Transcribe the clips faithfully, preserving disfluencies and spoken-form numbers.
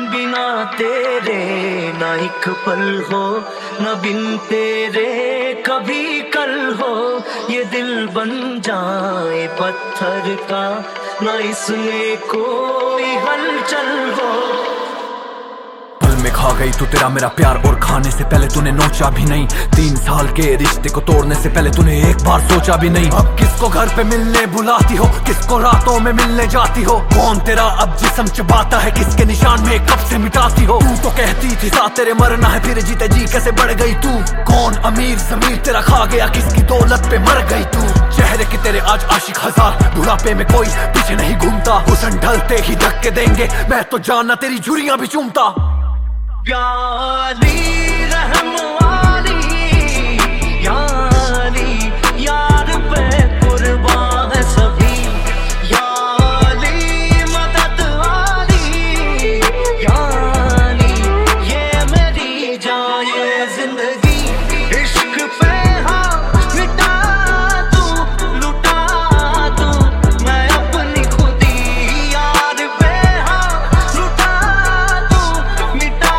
बिना तेरे ना एक पल हो, न बिन तेरे कभी कल हो। ये दिल बन जाए पत्थर का, ना इसमें कोई हलचल हो। में खा गई तू तेरा मेरा प्यार, और खाने से पहले तूने नोचा भी नहीं। तीन साल के रिश्ते को तोड़ने से पहले तूने एक बार सोचा भी नहीं। अब किसको घर पे मिलने बुलाती हो, किसको रातों में मिलने जाती हो। कौन तेरा अब जिस्म चबाता है, किसके निशान में कब से मिटाती हो। तू तो कहती थी साथ तेरे मरना है, फिर जीते जी कैसे बढ़ गई तू। कौन अमीर जमीर तेरा खा गया, किसकी दौलत पे मर गई तू। चेहरे के तेरे आज आशिक हजार, बुढ़ापे में कोई पीछे नहीं घूमता। हुस्न ढलते ही धक्के देंगे, मैं तो जानना तेरी झुर्रियां भी चूमता। प्यारी रहम वाली यारी, यार पे कुर्बान है सभी। यारी मदद वाली यारी, ये मेरी जान ये जिंदगी। इश्क पे हाँ मिटा दूं, लुटा दूं मैं अपनी खुदी। यार पे हाँ लुटा दूं, मिटा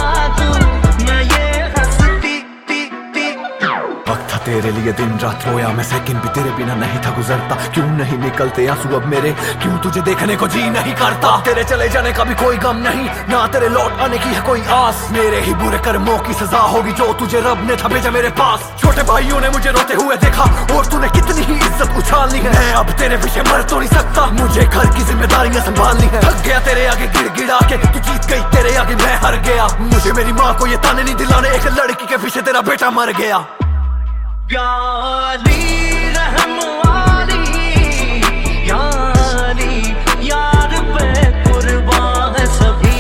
तेरे लिए दिन रात रोया मैं, सेकंड भी तेरे बिना नहीं था गुजरता। क्यों नहीं निकलते आंसू अब मेरे, क्यों तुझे देखने को जी नहीं करता। तेरे चले जाने का भी कोई गम नहीं, ना तेरे लौट आने की है कोई आस। मेरे ही बुरे कर्मों की सजा होगी जो तुझे रब ने था भेजा मेरे पास। छोटे भाइयों ने मुझे रोते हुए देखा, और तूने कितनी ही इज्जत उछालनी है। मैं अब तेरे पीछे मर तो नहीं सकता, मुझे घर की जिम्मेदारियां संभालनी है। थक गया तेरे आगे गिड़ गिड़ा के, तू जीत गई तेरे आगे मैं हार गया। मुझे मेरी माँ को ये ताने नहीं दिलाने, एक लड़की के पीछे तेरा बेटा मर गया। प्यारी रहम वाली यारी, यार पे कुर्बान है सभी।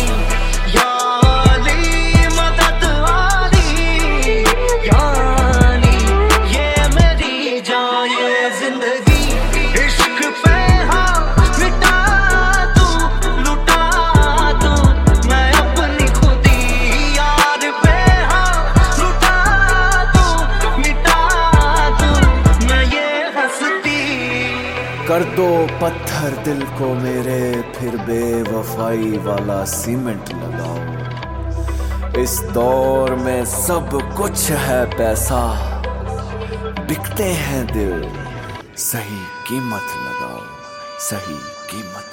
यारी मदद वाली यारी, ये मेरी जान ये जिंदगी। इश्क पे हाँ मिटा दूं, लुटा दूं मैं अपनी खुदी। यार पे हाँ लुटा दूं, मिटा कर दो पत्थर दिल को मेरे, फिर बेवफाई वाला सीमेंट लगाओ। इस दौर में सब कुछ है पैसा, बिकते हैं दिल, सही कीमत लगाओ, सही कीमत।